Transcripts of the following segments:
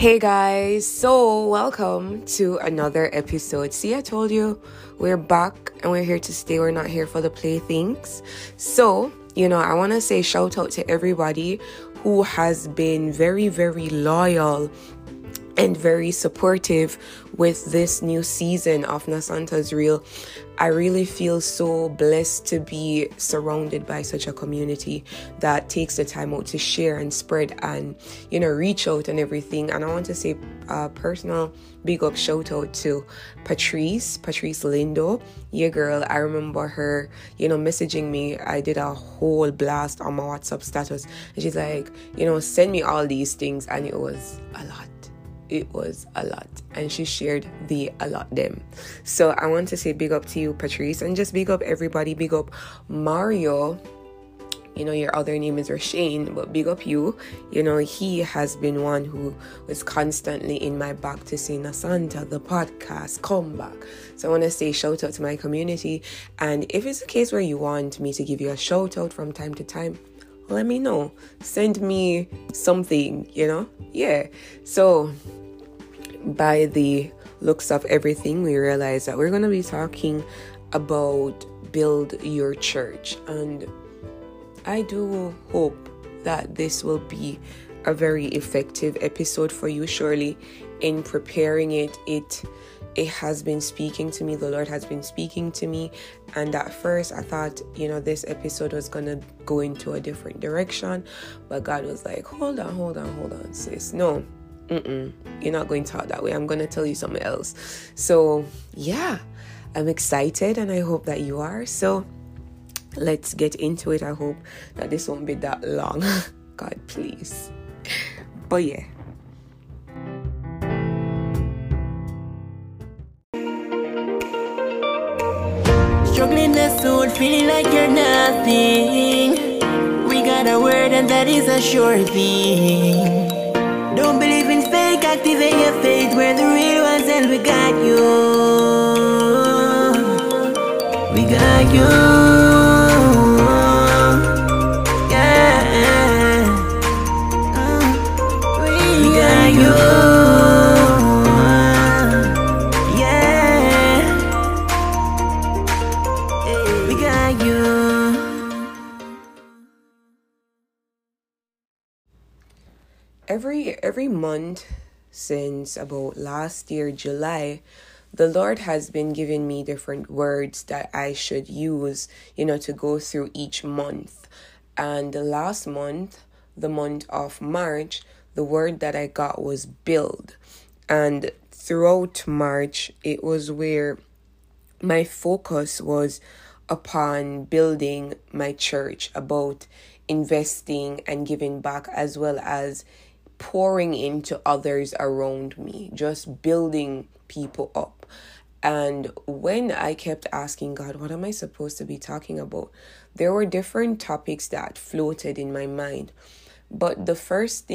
Hey guys, so welcome to another episode. See, I told you we're back and we're here to stay. We're not here for the playthings. So, I want to say shout out to everybody who has been very, very loyal and very supportive with this new season of Nasanta's Real. I really feel so blessed to be surrounded by such a community that takes the time out to share and spread and, reach out and everything. And I want to say a personal big up shout out to Patrice Lindo. Yeah, girl, I remember her, messaging me. I did a whole blast on my WhatsApp status. And she's like, send me all these things. And it was a lot. And she shared a lot them. So I want to say big up to you, Patrice, and just big up everybody. Big up Mario. Your other name is Rashane, but big up you. He has been one who was constantly in my back to say, Nasanta, the podcast, come back. So I want to say shout out to my community. And if it's a case where you want me to give you a shout out from time to time, let me know. Send me something, Yeah. So by the looks of everything, we realize that we're going to be talking about build your church. And I do hope that this will be a very effective episode for you. Surely in preparing it has been speaking to me. The Lord has been speaking to me. And at first I thought, this episode was going to go into a different direction. But God was like, hold on, sis. No, you're not going to talk that way. I'm going to tell you something else. So yeah, I'm excited and I hope that you are. So let's get into it. I hope that this won't be that long. God, please. But yeah. Struggling the soul, feeling like you're nothing. We got a word and that is a sure thing. Don't believe in fake, activate your faith. We're the real ones and we got you. We got you. Yeah. We got you. Every month since about last year, July, the Lord has been giving me different words that I should use, to go through each month. And the last month, the month of March, the word that I got was build. And throughout March, it was where my focus was upon building my church, about investing and giving back, as well as pouring into others around me, just building people up. And when I kept asking God, what am I supposed to be talking about? There were different topics that floated in my mind. But the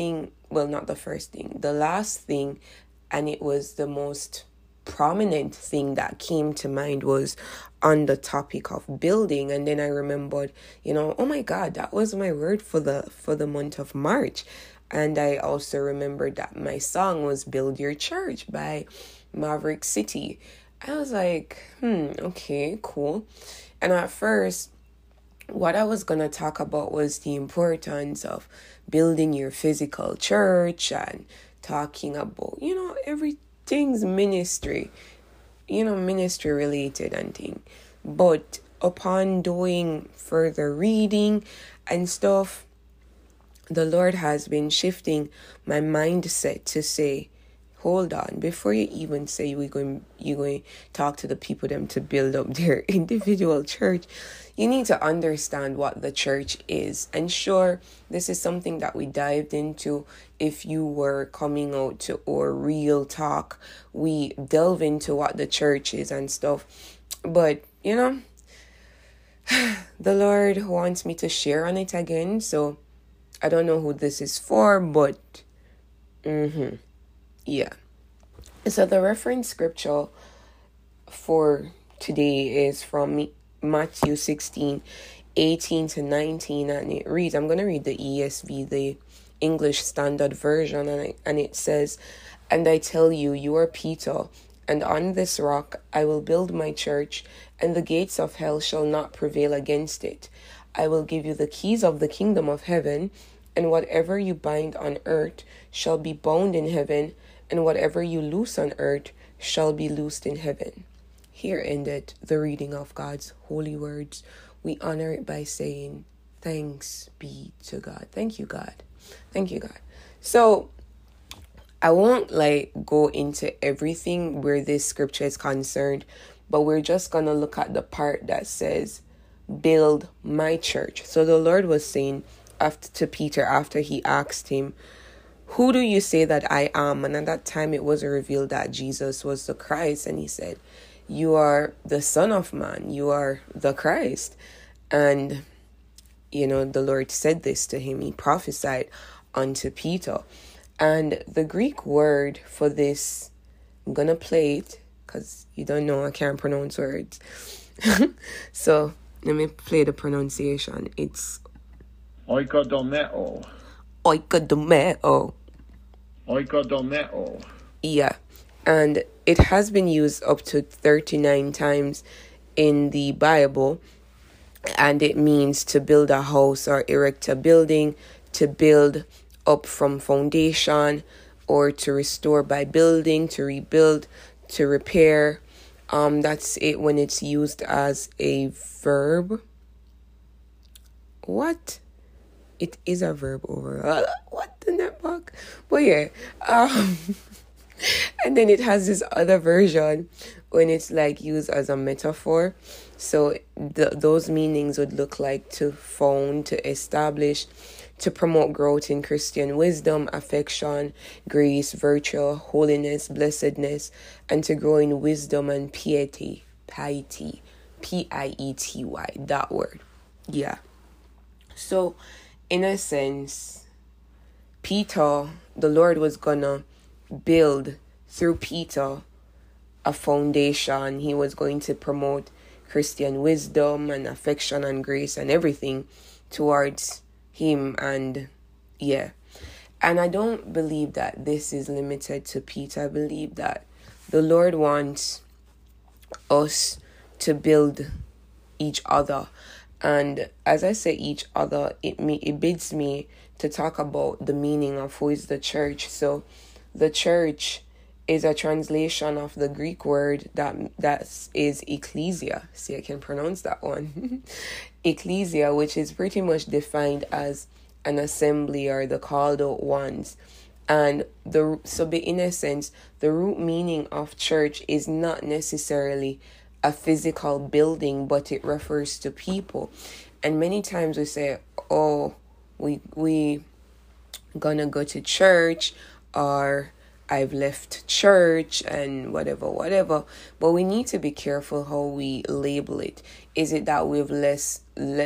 last thing, and it was the most prominent thing that came to mind, was on the topic of building. And then I remembered, oh my God, that was my word for the month of March. And I also remembered that my song was Build Your Church by Maverick City. I was like, okay, cool. And at first, what I was going to talk about was the importance of building your physical church and talking about, everything's ministry, ministry related and thing. But upon doing further reading and stuff, the Lord has been shifting my mindset to say, hold on, before you even say you're going to talk to the people them to build up their individual church, you need to understand what the church is. And sure, this is something that we dived into. If you were coming out to our real talk, we delve into what the church is and stuff. But, the Lord wants me to share on it again, so I don't know who this is for, but yeah. So the reference scripture for today is from Matthew 16, 18 to 19, and it reads, I'm going to read the ESV. The English Standard Version, and it says, "And I tell you, you are Peter, and on this rock I will build my church, and the gates of hell shall not prevail against it. I will give you the keys of the kingdom of heaven, and whatever you bind on earth shall be bound in heaven, and whatever you loose on earth shall be loosed in heaven." Here ended the reading of God's holy words. We honor it by saying, thanks be to God. Thank you, God. Thank you, God. So I won't go into everything where this scripture is concerned, but we're just going to look at the part that says, build my church. So the Lord was saying to Peter after he asked him, who do you say that I am? And at that time it was revealed that Jesus was the Christ. And he said, you are the Son of Man. You are the Christ. And, the Lord said this to him. He prophesied unto Peter. And the Greek word for this, I'm going to play it because you don't know, I can't pronounce words. So let me play the pronunciation. It's oikodomeo. Oikodomeo. Oikodomeo. Yeah. And it has been used up to 39 times in the Bible. And it means to build a house or erect a building, to build up from foundation, or to restore by building, to rebuild, to repair. That's it when it's used as a verb. What? It is a verb over. What the network? But yeah. And then it has this other version when it's used as a metaphor. So those meanings would look like to found, to establish, to promote growth in Christian wisdom, affection, grace, virtue, holiness, blessedness, and to grow in wisdom and piety, Piety, that word. Yeah. So, in a sense, Peter, the Lord was gonna build through Peter a foundation. He was going to promote Christian wisdom and affection and grace and everything towards him. And yeah, and I don't believe that this is limited to Peter. I believe that the Lord wants us to build each other. And as I say each other, it bids me to talk about the meaning of who is the church. So the church is a translation of the Greek word that is ecclesia. See, I can pronounce that one. Ecclesia, which is pretty much defined as an assembly or the called out ones. And in essence, the root meaning of church is not necessarily a physical building, but it refers to people. And many times we say, oh, we gonna go to church, or I've left church and whatever. But we need to be careful how we label it. Is it that we've left,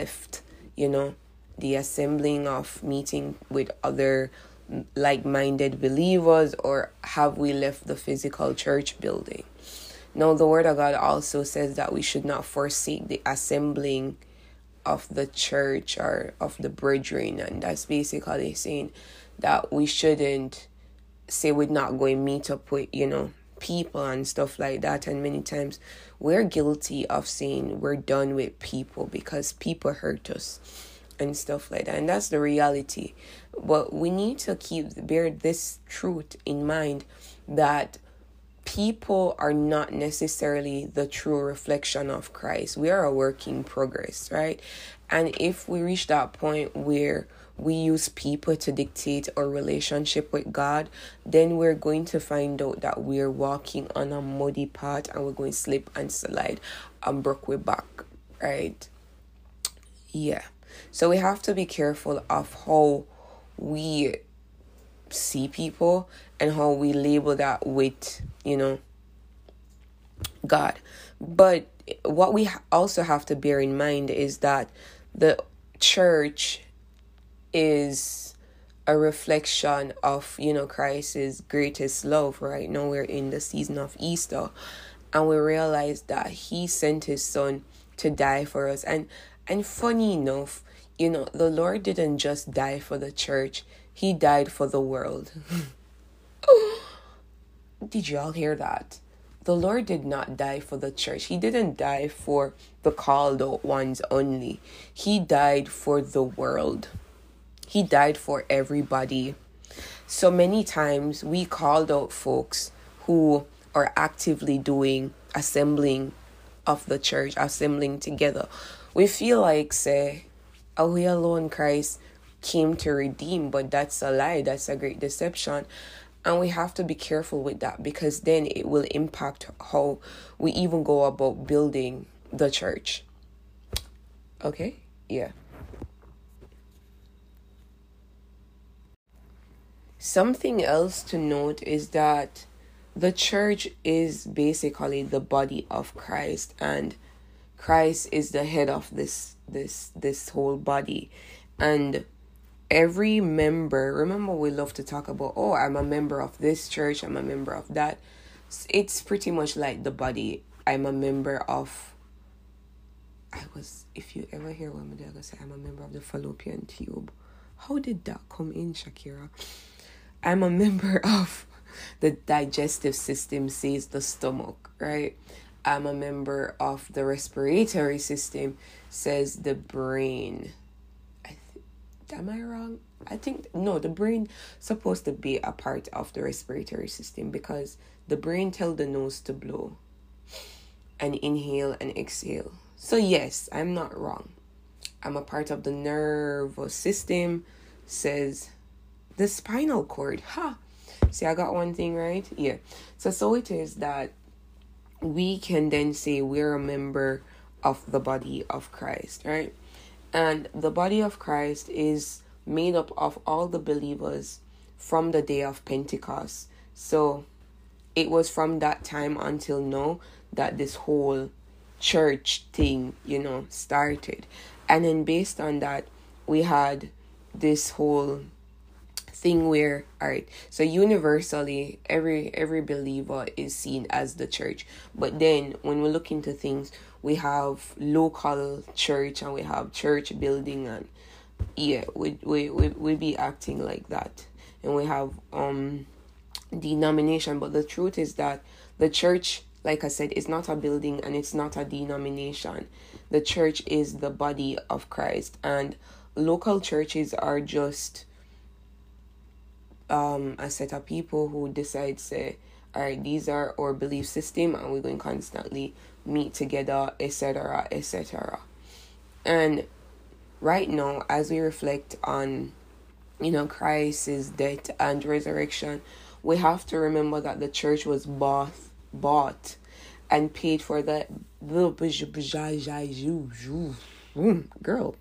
the assembling of meeting with other like-minded believers, or have we left the physical church building? Now, the Word of God also says that we should not forsake the assembling of the church or of the brethren. And that's basically saying that we shouldn't say we're not going to meet up with, people and stuff like that. And many times we're guilty of saying we're done with people because people hurt us and stuff like that. And that's the reality. But we need to bear this truth in mind, that people are not necessarily the true reflection of Christ. We are a work in progress, right? And if we reach that point where we use people to dictate our relationship with God, then we're going to find out that we're walking on a muddy path, and we're going to slip and slide and broke way back, right? Yeah. So we have to be careful of how we see people and how we label that with, God. But what we also have to bear in mind is that the church is a reflection of, Christ's greatest love. Right now we're in the season of Easter, and we realize that he sent his son to die for us. And funny enough, the Lord didn't just die for the church He died for the world. Did y'all hear that? The Lord did not die for the church. He didn't die for the called out ones only. He died for the world. He died for everybody. So many times we called out folks who are actively doing assembling of the church, assembling together. We feel like, say, are we alone? Christ came to redeem, but that's a lie. That's a great deception. And we have to be careful with that, because then it will impact how we even go about building the church. Okay? Yeah. Something else to note is that the church is basically the body of Christ, and Christ is the head of this whole body. And every member, remember we love to talk about, oh, I'm a member of this church, I'm a member of that. It's pretty much like the body. I'm a member of, if you ever hear what my dad say, I'm a member of the fallopian tube. How did that come in, Shakira? I'm a member of the digestive system, says the stomach, right? I'm a member of the respiratory system, says the brain. Am I wrong? I think, no, the brain supposed to be a part of the respiratory system, because the brain tells the nose to blow and inhale and exhale. So yes, I'm not wrong. I'm a part of the nervous system, says the spinal cord. Ha! See, I got one thing right? Yeah. So it is that we can then say we're a member of the body of Christ, right? And the body of Christ is made up of all the believers from the day of Pentecost. So it was from that time until now that this whole church thing, started. And then based on that, we had this whole thing where, all right, so universally every believer is seen as the church. But then when we look into things, we have local church and we have church building, and yeah, we be acting like that. And we have denomination, but the truth is that the church, like I said, is not a building and it's not a denomination. The church is the body of Christ, and local churches are just a set of people who decide, say, all right, these are our belief system and we're going to constantly meet together, etc., etc. And right now, as we reflect on, Christ's death and resurrection, we have to remember that the church was bought and paid for. That girl.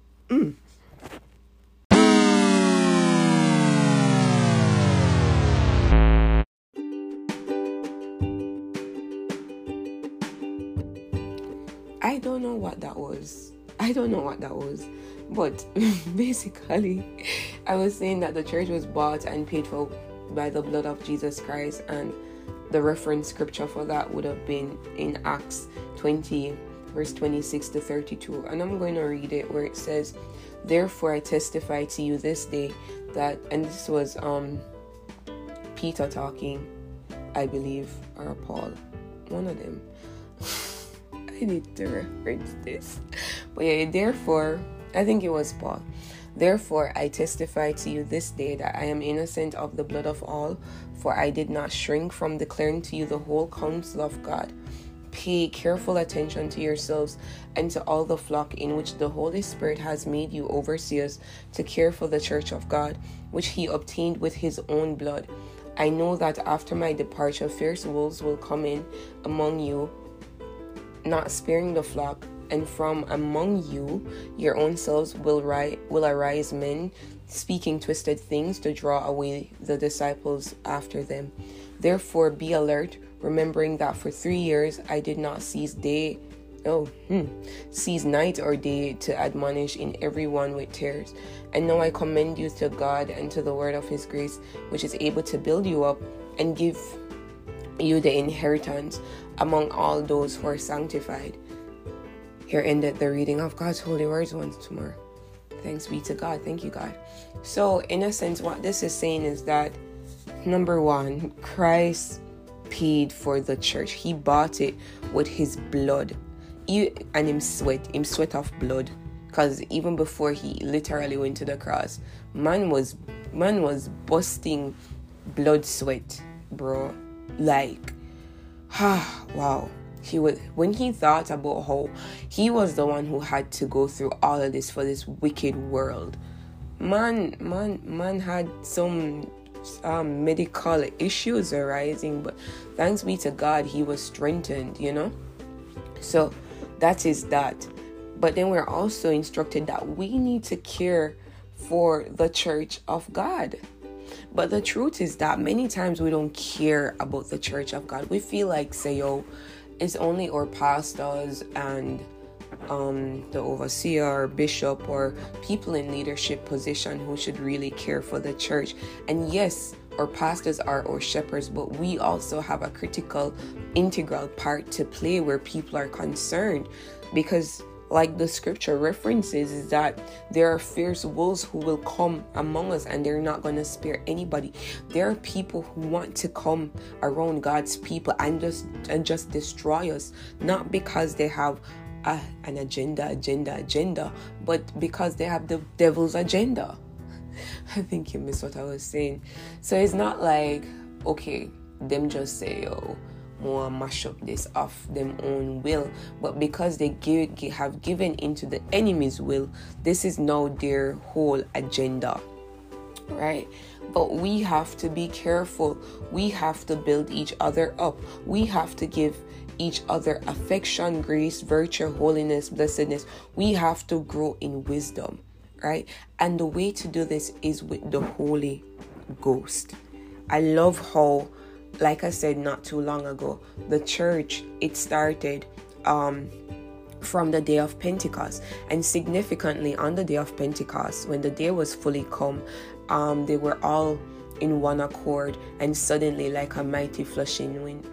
I don't know what that was. But basically, I was saying that the church was bought and paid for by the blood of Jesus Christ, and the reference scripture for that would have been in Acts 20, verse 26 to 32. And I'm going to read it, where it says, "Therefore I testify to you this day that," and this was Peter talking, I believe, or Paul, one of them. I need to reference this. But yeah, therefore, I think it was Paul. "Therefore, I testify to you this day that I am innocent of the blood of all, for I did not shrink from declaring to you the whole counsel of God. Pay careful attention to yourselves and to all the flock in which the Holy Spirit has made you overseers to care for the church of God, which he obtained with his own blood. I know that after my departure, fierce wolves will come in among you, not sparing the flock, and from among you your own selves will arise men speaking twisted things to draw away the disciples after them. Therefore be alert, remembering that for 3 years I did not cease night or day to admonish in everyone with tears. And now I commend you to God and to the word of his grace, which is able to build you up and give you the inheritance among all those who are sanctified." Here ended the reading of God's holy words once more. Thanks be to God. Thank you, God. So, in a sense, what this is saying is that, number one, Christ paid for the church. He bought it with his blood. And him sweat of blood. Because even before he literally went to the cross, man was busting blood sweat, bro. Like, wow. When he thought about how he was the one who had to go through all of this for this wicked world, man had some medical issues arising, but thanks be to God, he was strengthened, So that is that. But then we're also instructed that we need to care for the church of God. But the truth is that many times we don't care about the church of God. We feel like, say, it's only our pastors and the overseer or bishop or people in leadership position who should really care for the church. And yes, our pastors are our shepherds, but we also have a critical, integral part to play where people are concerned. Because like the scripture references, is that there are fierce wolves who will come among us and they're not going to spare anybody. There are people who want to come around God's people and just destroy us, not because they have an agenda, but because they have the devil's agenda. I think you missed what I was saying. So it's not like, okay, them just say, more mash up this off them own will, but because they have given into the enemy's will, this is now their whole agenda, right? But we have to be careful. We have to build each other up. We have to give each other affection, grace, virtue, holiness, blessedness. We have to grow in wisdom, right? And the way to do this is with the Holy Ghost. I love how, like I said not too long ago, the church, it started from the day of Pentecost. And significantly on the day of Pentecost, when the day was fully come, they were all in one accord, and suddenly like a mighty rushing wind,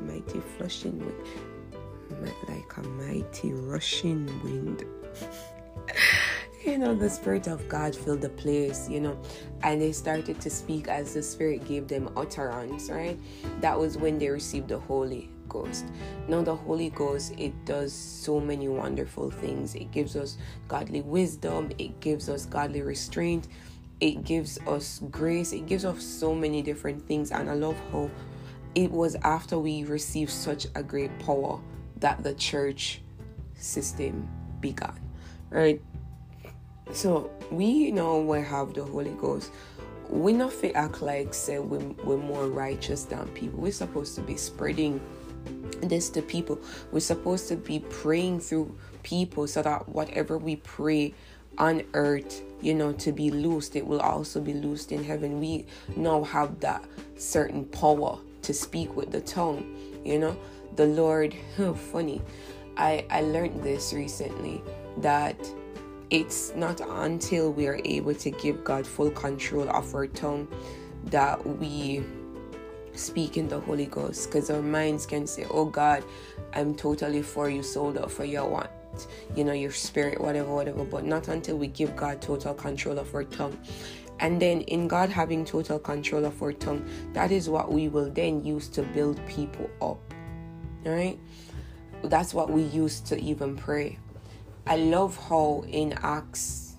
the Spirit of God filled the place, and they started to speak as the Spirit gave them utterance, right? That was when they received the Holy Ghost. Now, the Holy Ghost, it does so many wonderful things. It gives us godly wisdom. It gives us godly restraint. It gives us grace. It gives us so many different things. And I love how it was after we received such a great power that the church system began, right? So we have the Holy Ghost. We not fit act like say we're more righteous than people. We're supposed to be spreading this to people. We're supposed to be praying through people so that whatever we pray on earth, to be loosed, it will also be loosed in heaven. We now have that certain power to speak with the tongue. The Lord, funny. I learned this recently, that it's not until we are able to give God full control of our tongue that we speak in the Holy Ghost. Because our minds can say, oh God, I'm totally for you, sold out for you, I want, your spirit, whatever. But not until we give God total control of our tongue. And then in God having total control of our tongue, that is what we will then use to build people up. All right? That's what we use to even pray. I love how in Acts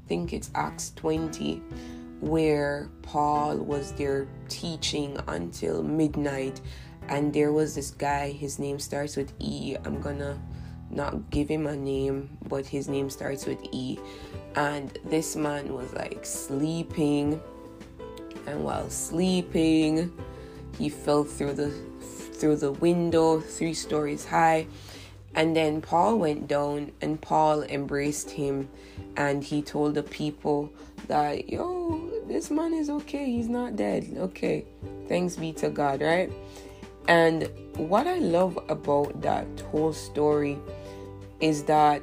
20, where Paul was there teaching until midnight, and there was this guy, his name starts with E. I'm gonna not give him a name, but his name starts with E. And this man was like sleeping, and while sleeping, he fell through the window 3 stories high. And then Paul went down, and Paul embraced him, and he told the people that, this man is okay. He's not dead. Okay. Thanks be to God, right? And what I love about that whole story is that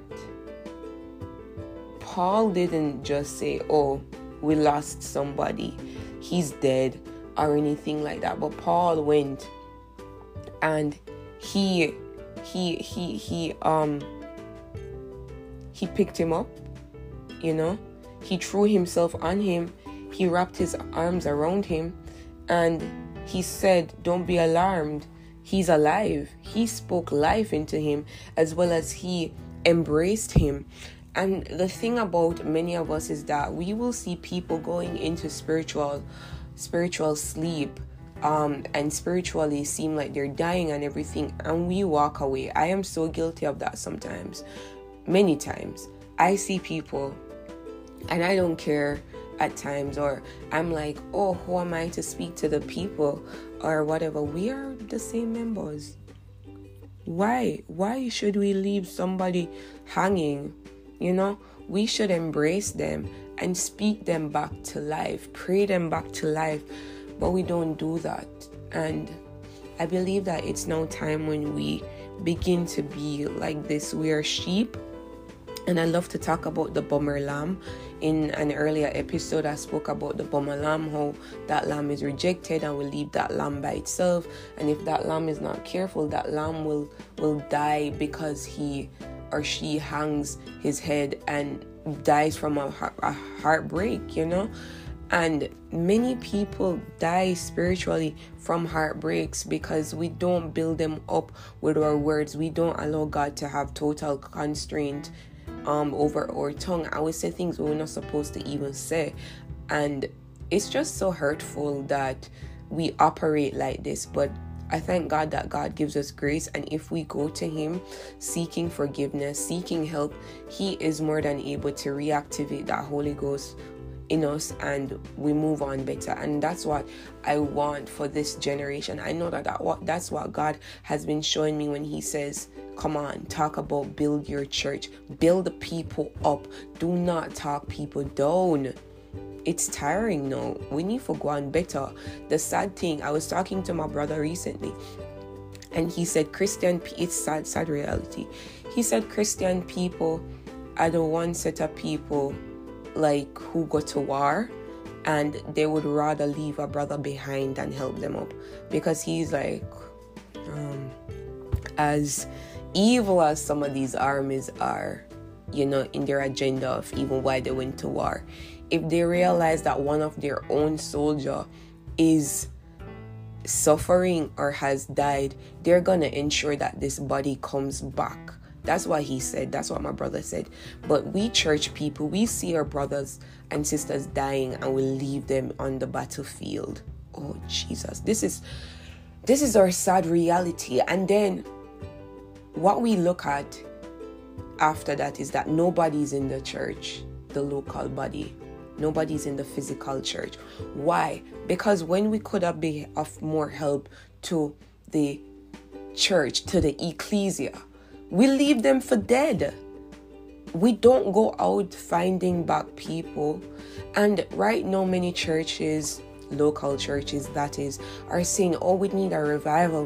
Paul didn't just say, we lost somebody, he's dead, or anything like that. But Paul went and he picked him up, he threw himself on him. He wrapped his arms around him and he said, don't be alarmed. He's alive. He spoke life into him as well as he embraced him. And the thing about many of us is that we will see people going into spiritual sleep and spiritually seem like they're dying and everything, and we walk away. I am so guilty of that sometimes. Many times I see people and I don't care at times, or I'm like, oh, who am I to speak to the people or whatever? We are the same members. Why should we leave somebody hanging? We should embrace them and speak them back to life, pray them back to life, but we don't do that. And I believe that it's now time when we begin to be like this. We are sheep. And I love to talk about the bummer lamb. In an earlier episode, I spoke about the bummer lamb, how that lamb is rejected and will leave that lamb by itself. And if that lamb is not careful, that lamb will die because he or she hangs his head and dies from a heartbreak, And many people die spiritually from heartbreaks because we don't build them up with our words. We don't allow God to have total constraint over our tongue. I would say things we're not supposed to even say, and it's just so hurtful that we operate like this. But I thank God that God gives us grace, and if we go to him seeking forgiveness, seeking help, he is more than able to reactivate that Holy Ghost in us and we move on better. And that's what I want for this generation. I know that's what God has been showing me when he says, come on, talk about build your church, build the people up, do not talk people down. It's tiring now. We need to go on better. The sad thing, I was talking to my brother recently and he said it's sad reality. He said Christian people are the one set of people like who go to war, and they would rather leave a brother behind than help them up, because he's like, as evil as some of these armies are, in their agenda of even why they went to war, if they realize that one of their own soldier is suffering or has died, they're gonna ensure that this body comes back. That's what he said. That's what my brother said. But we church people, we see our brothers and sisters dying and we leave them on the battlefield. Oh, Jesus. This is our sad reality. And then what we look at after that is that nobody's in the church, the local body. Nobody's in the physical church. Why? Because when we could have been of more help to the church, to the ecclesia, we leave them for dead. We don't go out finding back people. And right now, many churches, local churches that is, are saying, oh, we need a revival.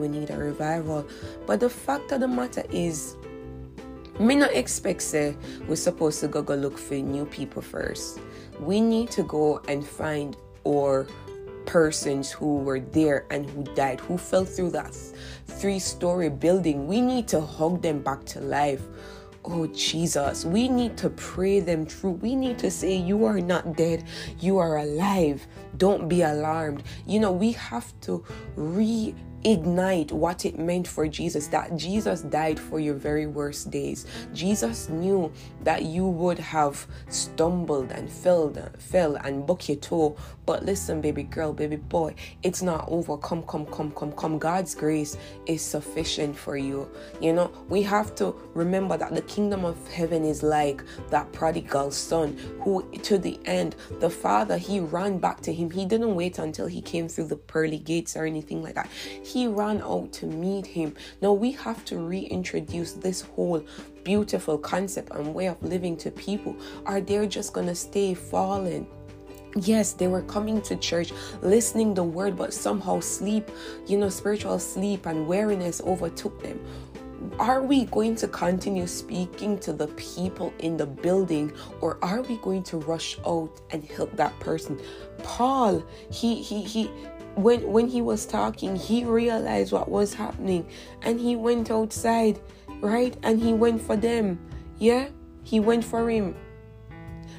But the fact of the matter is, me not expect say we're supposed to go look for new people first. We need to go and find our persons who were there and who died, who fell through that 3-story building. We need to hug them back to life. Oh, Jesus, we need to pray them through. We need to say, you are not dead, you are alive. Don't be alarmed. We have to reignite what it meant for Jesus, that Jesus died for your very worst days. Jesus knew that you would have stumbled and fell and buck your toe. But listen, baby girl, baby boy, it's not over. Come. God's grace is sufficient for you. We have to remember that the kingdom of heaven is like that prodigal son who, to the end, the father, he ran back to him. He didn't wait until he came through the pearly gates or anything like that. He ran out to meet him. Now we have to reintroduce this whole beautiful concept and way of living to people, or they're just gonna stay fallen. Yes, they were coming to church, listening the word, but somehow sleep, spiritual sleep and weariness overtook them. Are we going to continue speaking to the people in the building, or are we going to rush out and help that person? Paul, when he was talking, he realized what was happening and he went outside, right? And he went for them. Yeah, he went for him.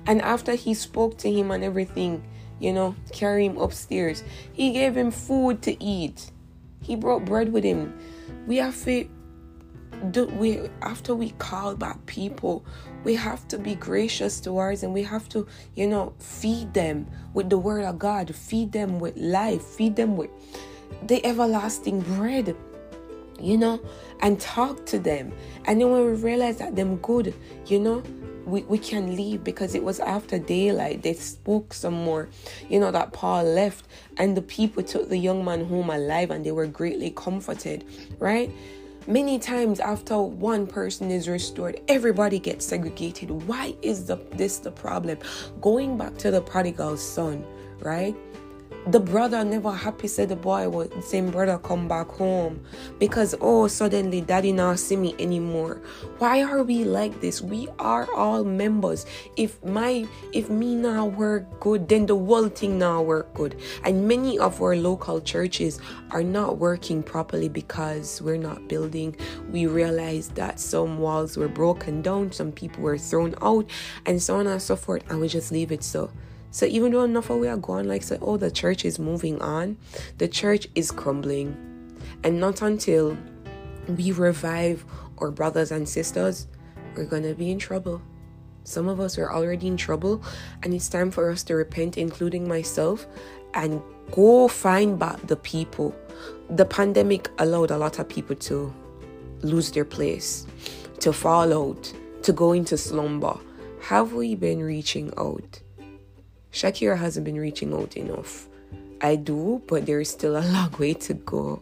And after he spoke to him and everything, carry him upstairs, he gave him food to eat. He brought bread with him. We have to after we call back people, we have to be gracious towards them. We have to, feed them with the word of God, feed them with life, feed them with the everlasting bread, and talk to them. And then when we realize that them good, we can leave, because it was after daylight. They spoke some more, that Paul left, and the people took the young man home alive, and they were greatly comforted, right? Many times after one person is restored, everybody gets segregated. Why is this the problem? Going back to the prodigal son, right? The brother never happy said the boy was the same brother come back home, because suddenly daddy not see me anymore. Why are we like this? We are all members. If me now work good, then the whole thing now work good. And many of our local churches are not working properly because we're not building. We realized that some walls were broken down, some people were thrown out, and so on and so forth, and we just leave it so. So even though enough of we are going, the church is moving on, the church is crumbling. And not until we revive our brothers and sisters, we're going to be in trouble. Some of us are already in trouble, and it's time for us to repent, including myself, and go find back the people. The pandemic allowed a lot of people to lose their place, to fall out, to go into slumber. Have we been reaching out? Shakira hasn't been reaching out enough. I do, but there is still a long way to go.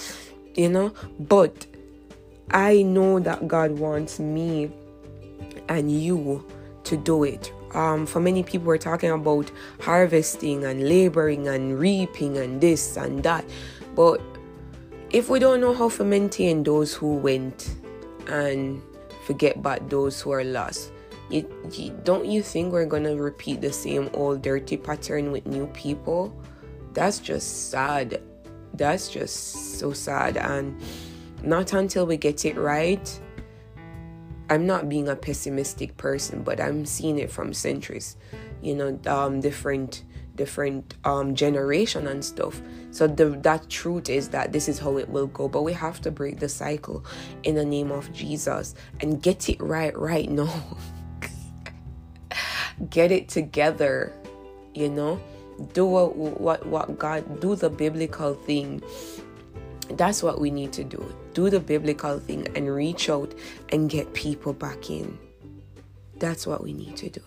But I know that God wants me and you to do it. For many people, we're talking about harvesting and laboring and reaping and this and that. But if we don't know how to maintain those who went and forget about those who are lost, don't you think we're gonna repeat the same old dirty pattern with new people? That's just sad. That's just so sad. And not until we get it right. I'm not being a pessimistic person, but I'm seeing it from centuries, different generation and stuff. So that truth is that this is how it will go. But we have to break the cycle in the name of Jesus and get it right now. Get it together, do what God, do the biblical thing. That's what we need to do the biblical thing and reach out and get people back in. That's what we need to do.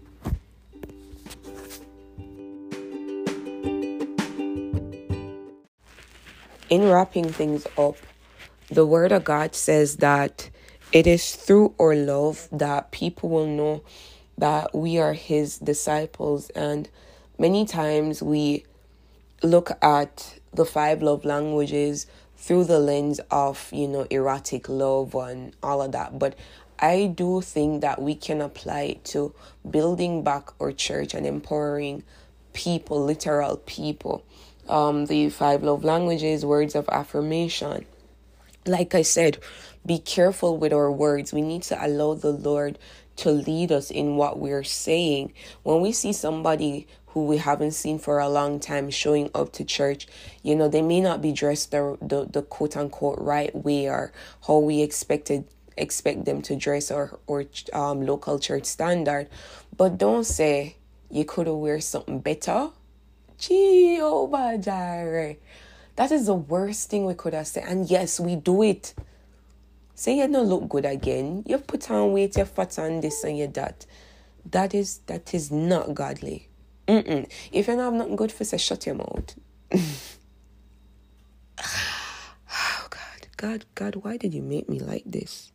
In wrapping things up, the word of God says that it is through our love that people will know that we are his disciples. And many times we look at the 5 love languages through the lens of, erotic love and all of that. But I do think that we can apply it to building back our church and empowering people, literal people. The 5 love languages, words of affirmation. Like I said, be careful with our words. We need to allow the Lord to lead us in what we're saying. When we see somebody who we haven't seen for a long time showing up to church, they may not be dressed the quote unquote right way or how we expect them to dress or local church standard. But don't say you could have wear something better. Jehovah Jireh. That is the worst thing we could have said. And yes, we do it. Say you don't look good again. You put on weight, you fat on this and you that. That is not godly. If you don't have nothing good for say, shut your mouth. Oh God, why did you make me like this?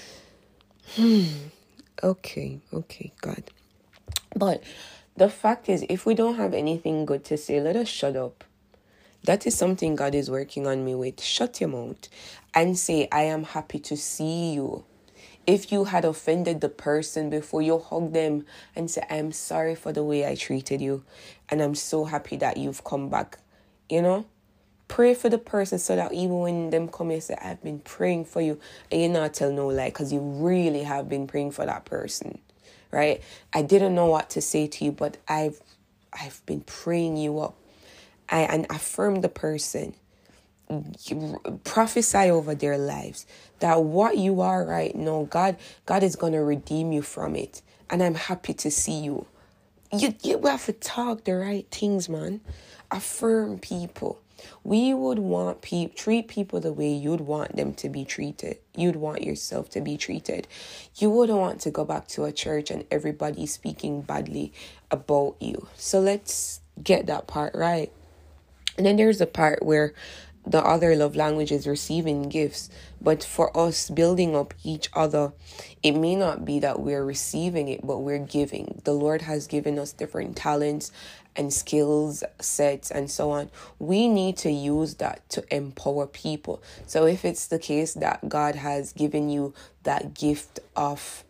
Okay, God. But the fact is, if we don't have anything good to say, let us shut up. That is something God is working on me with. Shut your mouth and say, I am happy to see you. If you had offended the person before, you hug them and say, I'm sorry for the way I treated you. And I'm so happy that you've come back. Pray for the person so that even when them come and say, I've been praying for you. And you not tell no lie because you really have been praying for that person. right? I didn't know what to say to you, but I've been praying you up. And affirm the person. Prophesy over their lives that what you are right now, God is going to redeem you from it. And I'm happy to see you. You have to talk the right things, man. Affirm people. We would want treat people the way you'd want them to be treated. You'd want yourself to be treated. You wouldn't want to go back to a church and everybody speaking badly about you. So let's get that part right. And then there's the part where the other love language is receiving gifts. But for us, building up each other, it may not be that we're receiving it, but we're giving. The Lord has given us different talents and skills sets and so on. We need to use that to empower people. So if it's the case that God has given you that gift of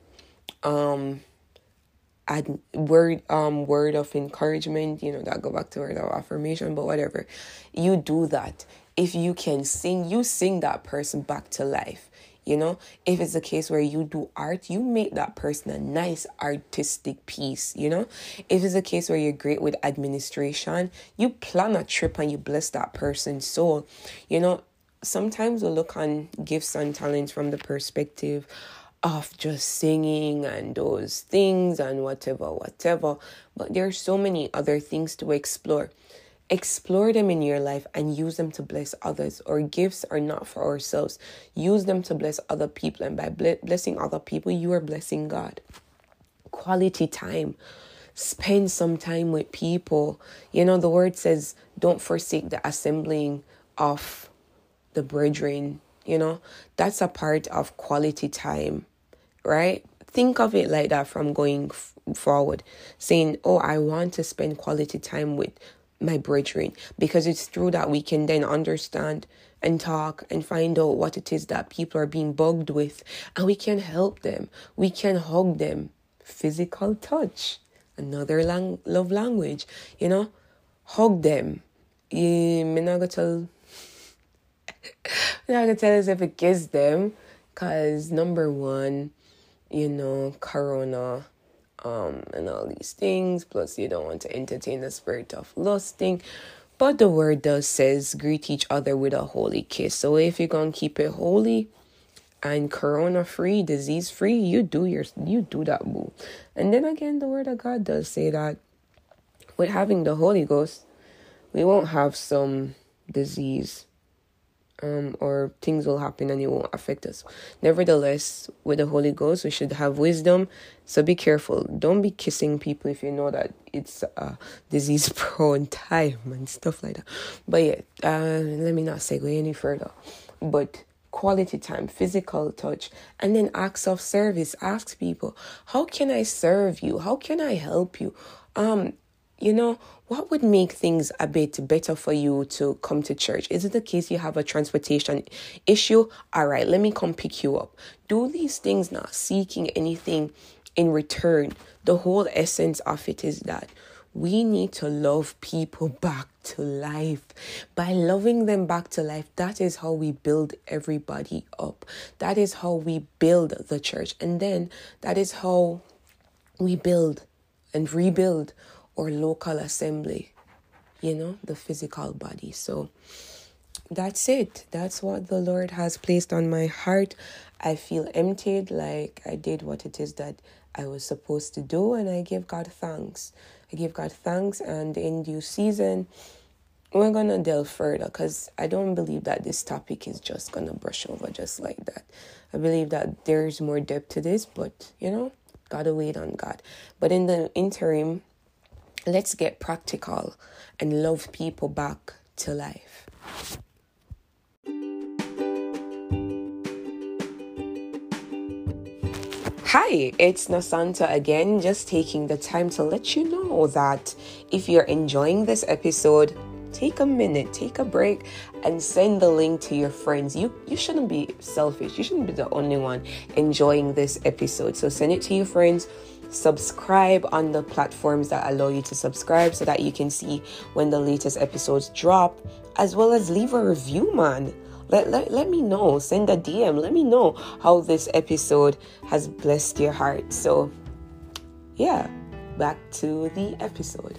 word of encouragement, that go back to word of affirmation, but whatever, you do that. If you can sing, you sing that person back to life. If it's a case where you do art, you make that person a nice artistic piece. If it's a case where you're great with administration, you plan a trip and you bless that person's soul. Sometimes we look on gifts and talents from the perspective of just singing and those things and whatever. But there are so many other things to explore. Explore them in your life and use them to bless others. Our gifts are not for ourselves. Use them to bless other people. And by blessing other people, you are blessing God. Quality time. Spend some time with people. The word says, don't forsake the assembling of the brethren. That's a part of quality time, right? Think of it like that from going forward. Saying, I want to spend quality time with my brethren, because it's through that we can then understand and talk and find out what it is that people are being bugged with, and we can help them. We can hug them. Physical touch, another love language. Hug them. I'm not gonna tell us if it kiss them, because number one, corona, and all these things, plus you don't want to entertain the spirit of lusting. But the word does says greet each other with a holy kiss. So if you're gonna keep it holy and corona free, disease free, you do that, boo. And then again, the word of God does say that with having the Holy Ghost, we won't have some disease or things will happen and it won't affect us. Nevertheless, with the Holy Ghost, we should have wisdom. So be careful. Don't be kissing people if you know that it's a disease-prone time and stuff like that. But yeah, let me not segue any further. But quality time, physical touch, and then acts of service. Ask people, how can I serve you? How can I help you? What would make things a bit better for you to come to church? Is it the case you have a transportation issue? All right, let me come pick you up. Do these things not seeking anything in return. The whole essence of it is that we need to love people back to life. By loving them back to life, that is how we build everybody up. That is how we build the church. And then that is how we build and rebuild our local assembly, the physical body. So that's it. That's what the Lord has placed on my heart. I feel emptied, like I did what it is that I was supposed to do, and I give God thanks. And in due season, we're going to delve further, because I don't believe that this topic is just going to brush over just like that. I believe that there's more depth to this, but, gotta wait on God. But in the interim, let's get practical and love people back to life. Hi, it's Nasanta again, just taking the time to let you know that if you're enjoying this episode, take a minute, take a break, and send the link to your friends. You shouldn't be selfish. You shouldn't be the only one enjoying this episode. So send it to your friends. Subscribe on the platforms that allow you to subscribe so that you can see when the latest episodes drop, as well as leave a review, man. Let me know. Send a DM. Let me know how this episode has blessed your heart. So yeah, back to the episode.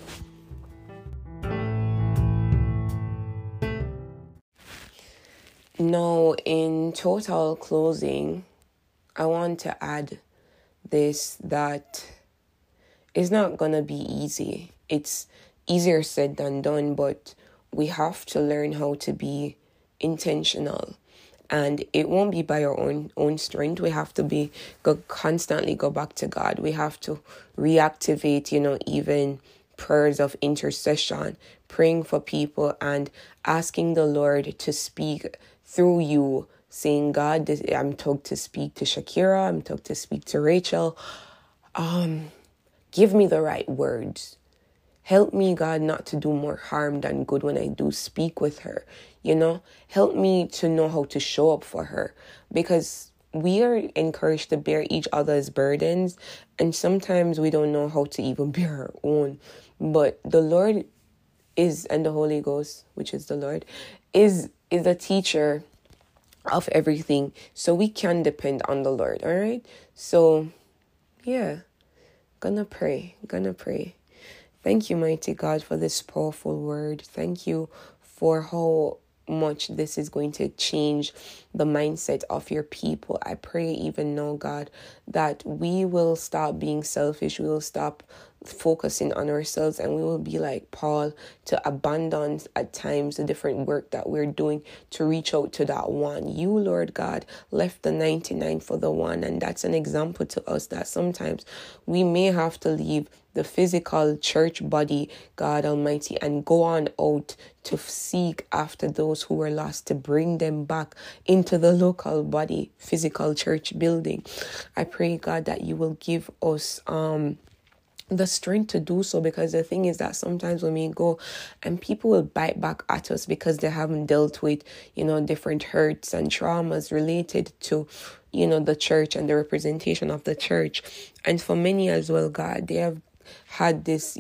Now, in total closing, I want to add this, that it's not gonna be easy. It's easier said than done, but we have to learn how to be intentional. And it won't be by our own strength. We have to constantly go back to God. We have to reactivate, even prayers of intercession, praying for people and asking the Lord to speak through you, saying, God, I'm told to speak to Shakira, I'm told to speak to Rachel. Give me the right words. Help me, God, not to do more harm than good when I do speak with her. Help me to know how to show up for her, because we are encouraged to bear each other's burdens, and sometimes we don't know how to even bear our own. But the Lord and the Holy Ghost, which is the Lord, is a teacher of everything, so we can depend on the Lord. All right, so yeah, gonna pray. Thank you, mighty God, for this powerful word. Thank you for how much this is going to change the mindset of your people. I pray even now, God, that we will stop being selfish. We will stop focusing on ourselves, and we will be like Paul, to abandon at times the different work that we're doing to reach out to that one. You, Lord God, left the 99 for the one, and that's an example to us that sometimes we may have to leave the physical church body, God Almighty, and go on out to seek after those who were lost, to bring them back into the local body, physical church building. I pray, God, that you will give us the strength to do so, because the thing is that sometimes when we go and people will bite back at us because they haven't dealt with, different hurts and traumas related to, the church and the representation of the church. And for many as well, God, they have had this,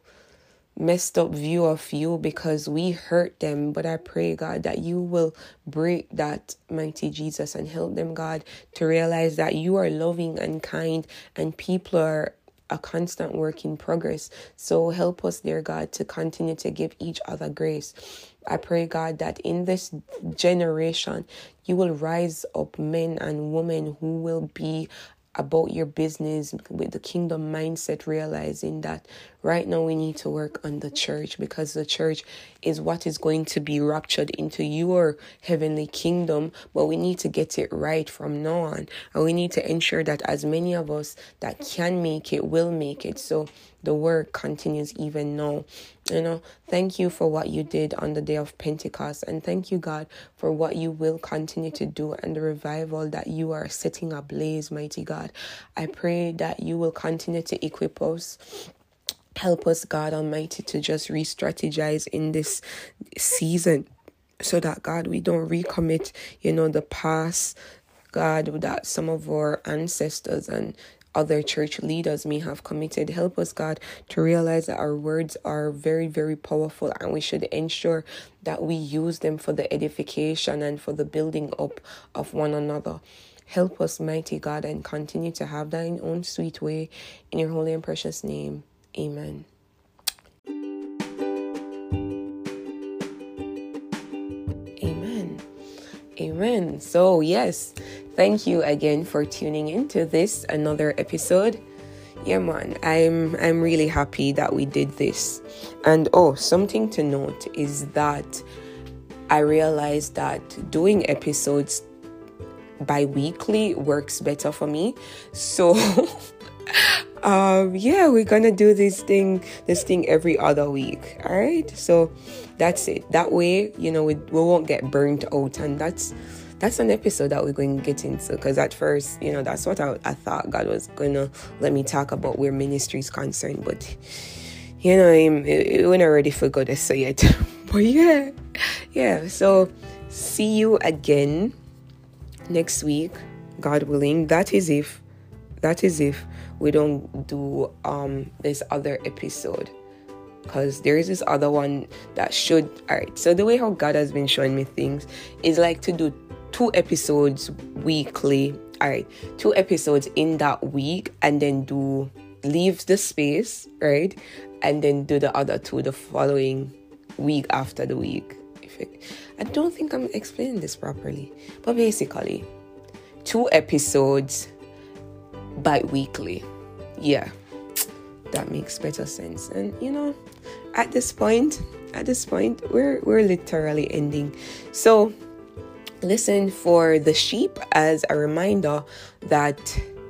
messed up view of you because we hurt them. But I pray, God, that you will break that, mighty Jesus, and help them, God, to realize that you are loving and kind, and people are a constant work in progress. So help us, dear God, to continue to give each other grace. I pray, God, that in this generation, you will rise up men and women who will be about your business with the kingdom mindset, realizing that right now we need to work on the church, because the church is what is going to be raptured into your heavenly kingdom. But we need to get it right from now on, and we need to ensure that as many of us that can make it will make it. So the work continues even now. Thank you for what you did on the day of Pentecost, and thank you, God, for what you will continue to do and the revival that you are setting ablaze, mighty God. I pray that you will continue to equip us. Help us, God Almighty, to just re-strategize in this season, so that, God, we don't recommit, the past, God, that some of our ancestors and other church leaders may have committed. Help us, God, to realize that our words are very, very powerful, and we should ensure that we use them for the edification and for the building up of one another. Help us, mighty God, and continue to have that in your own sweet way. In your holy and precious name, amen. Amen. So yes, thank you again for tuning into this another episode. Yeah, man, I'm really happy that we did this. And something to note is that I realized that doing episodes bi-weekly works better for me. So we're gonna do this thing every other week. All right, so that's it. That way, we won't get burnt out, and that's an episode that we're going to get into, because at first, that's what I thought God was gonna let me talk about where ministry is concerned, but we're not ready for God to say it. But yeah. So see you again next week, God willing. That is if we don't do this other episode, because there is this other one that should. All right, so the way how God has been showing me things is like to do 2 episodes weekly. All right, 2 episodes in that week, and then do leave the space, right? And then do the other two the following week after the week. I don't think I'm explaining this properly, but basically 2 episodes bi-weekly. Yeah, that makes better sense. And at this point we're literally ending. So listen for the sheep as a reminder that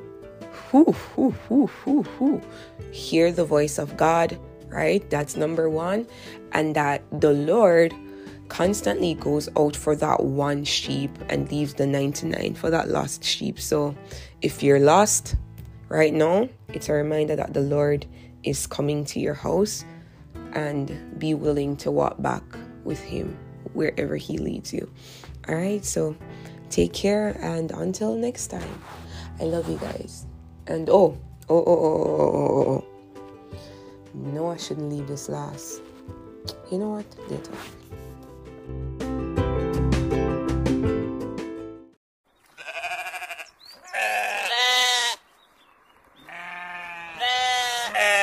hear the voice of God, right? That's number 1. And that the Lord constantly goes out for that one sheep and leaves the 99 for that lost sheep. So if you're lost right now, it's a reminder that the Lord is coming to your house, and be willing to walk back with him wherever he leads you. All right, so take care, and until next time, I love you guys. And no, I shouldn't leave this last. You know what? Later.